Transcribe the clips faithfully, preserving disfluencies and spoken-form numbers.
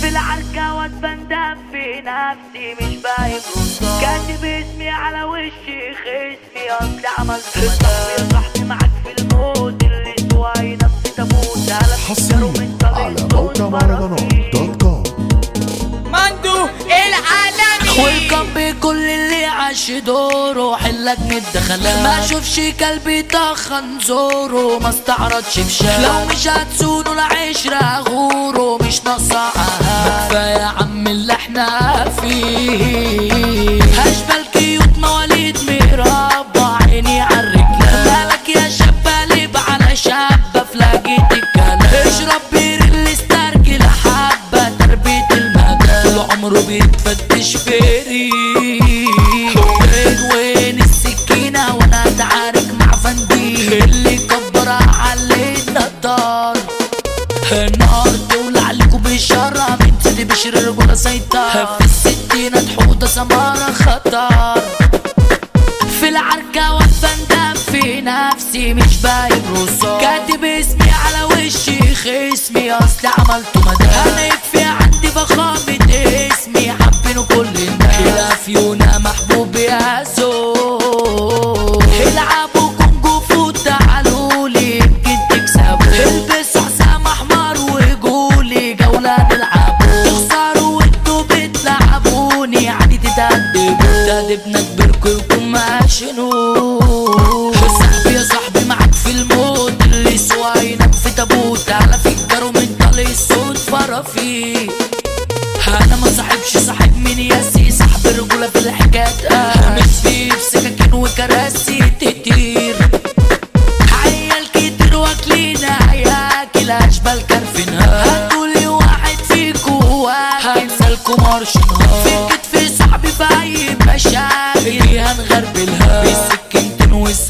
في العركة واتبندم في نفسي مش باين رصاص، كاتب اسمي على وشي خصمي اصلي عملت صاحبي صاحبي معاك في الموت اللي سواي نفسي تموت على حصريا على موقع مهرجانات دوت كوم. مندو العالمي ويلكم بكل اللي عاش دوره، حلك متدخلات ما شوفش كلبي طخن زوره، ما استعرضش في شارع لو مش هتسونوا العشرة غوره، مش ناقصة كفاية يا عم اللي احنا فيه، هشبل كيوت مواليد مربع عيني عالرجلة، مالك يا شابة ليب على شابة في لقيت الكلام، اشرب بير اللي استرجل حبة تربية المدى، طول عمره بيتفتش فيري وين السكينة وانا اتعارك مع فندي اللي كبرها علينا الدار، النار تولع عليكم بشرة من سيدي بشر الرجولة سيطرة، في الستينة حوضة سمارة خطر، في العركة واتبندم في نفسي مش باين رصاص، كاتب اسمي على وشي خصمي اصلي عملته مدام، انا يكفي عندي فخامة اسمي حابينه كل الناس، الافيونة محبوب يا زول، العبوا كونجو فوت تعالولي يمكن تكسبوا، البسوا حسام احمر وقولي جولة نلعبوا، تخسروا وانتوا بتلعبوني عادي تتأدبوا، تأدبنا كبركوا يكون ماشنوا، صاحبي يا صاحبي معاك في الموت اللي سواينك في تابوت، على فكروا من طلي الصوت فرافي، انا ما صاحبش صاحب من ياسي، صاحب الرجولة في الحكايات مش في بسكاكين وكراسي كتير، عيال كتير واكلين هياكل اشبال كرفنها، هتقولي واحد فيكو هيمسالكوا مارشنها، في كتف صاحبي في اي مشاكل هنغربلها بالسكينتين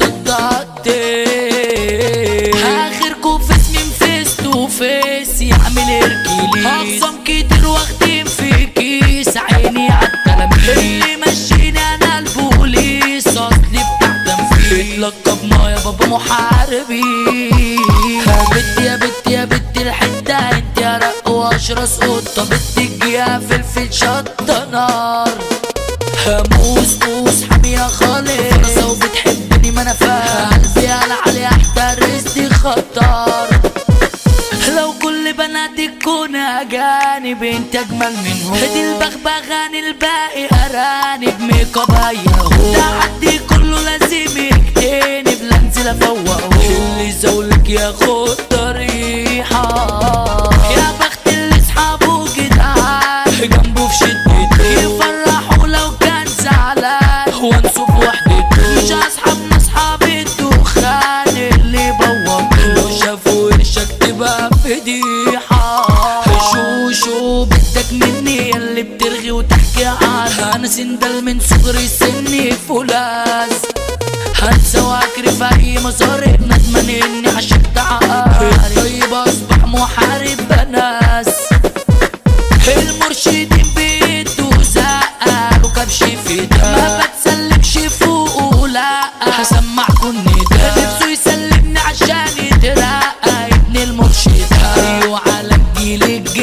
والصدادين، اخركوا في اسمي مفيستو فيس يعمل اركيلي، اقسم كتير واخدين في كيس عيني عالتلاميذ، اللي مشيني انا البوليس اصلي بتاع تنفيذ، لقب ما يا بابا محاربي، بنتي يا بنتي يا بنتي الحتة انت يا رق واشرس قطة، بنتي الجيا فلفل شطة نار، موس موس حامية خالص فرصة وبتحبني ما انا فاهم، قلبي على علي احترس دي خطر، لو كل بناتك تكون اجانب انت اجمل منهم، دي البغبغان الباقي ارانب ميك اب هيهو، ده عدي كله لازم يجتنب لا انزل افوقه، اللي زولك ياخد طريحة، يا بخت اللي اصحابه جدعان جنبه في شدته، يفرحوا لو كان زعلان وانسوا في وحدته، مش اصحابنا اصحاب الدخان اللي بوظوا، لو شافوا وشك تبقى فضيحة، شو شو بدك مني اللي بترغي وتحكي عنها، انا سندل من صغري سني فولاذ، هنسى واكري في اي مصاري ندمان اني عشقت عقاري، طيب اصبح محارب بناس، المرشدين بيدوا زقة وكبش في ده، ما بتسلمش فوق لا هسمعكوا النداء، نفسه يسلمني عشان يترقى ابن المرشد، ايوه على الجيل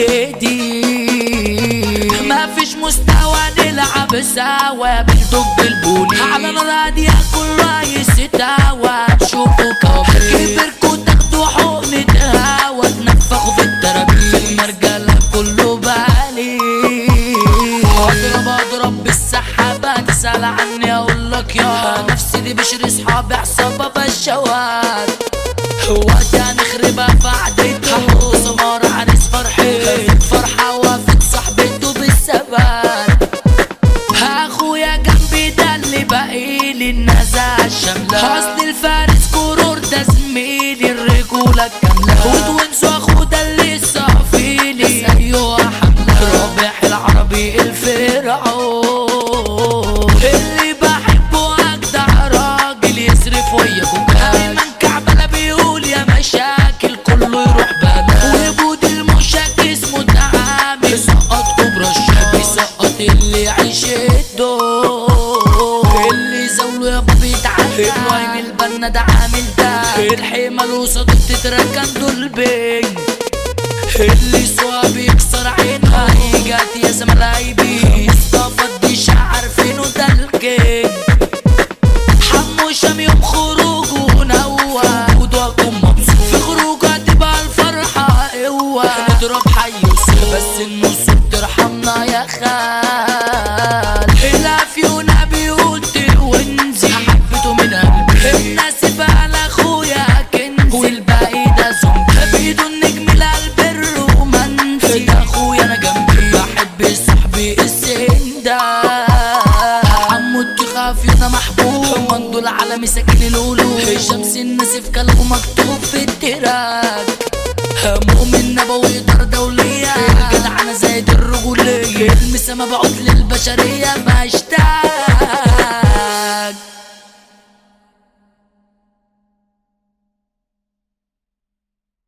الجديد، ما فيش مستوى نلعب سوا بالدق بالبولي، على نار هادية كل رايس تاوى تشوفوا كوابيس، كبركوا تاخدوا حقنة هوا تنفخوا في الترابيز، المرجلة كله بالي، اضرب اضرب بالسحابة تسأل عني اقولك يا نفسي دي بشري صحابي عصابة بالشوات، وقت هنخربها في عديته، سمارة عريس فرحي فرحة وافت صاحبته بالثبات، اخويا جنبي ده اللي باقيلي النزاع الشاملة، اصل الفارس كرور ده زميلي الرجولة الكاملة، وتونسوا اخو ده اللي صافيلي ايوه حملة، رابح العربي الفرعون، اللي بحبه اجدع راجل يصرف وياكم كمان، كعبلة بيقول يا مشاكل كله يروح بلا، وجود المشاك اسمه تعامل سقط كبرى الشاب يسقط اللي يعيش الدور، اللي زوله يابا بيتعدى، الوايم البنا ده عامل ده، الحمل وصدق تتركن دول بين، اللي سوا بيكسر عينها المسا ملايبي مصطفى الديشة عارفينه ده الكينج حمو شام يوم خروجه نوى ودواكم مبسوط في خروجه هتبقى الفرحة قوة نضرب حي بس النص بترحمنا يا خال الافيونا بيقول تونزي حبيته من قلبي الناس بقى لاخويا كنزي والباقي ده زومبي بيدو النجم القلب الرومانسي ده اخويا انا جنبي بحب صاحبي السن ده عمو التخافيونا محبوب مندو العالمي ساكن القلوب شمس النسيف كلامه مكتوب في التراك مؤمن نبوي دار دولية الجدعنة زايد الرجولية المسا مبعوث للبشرية بشتاق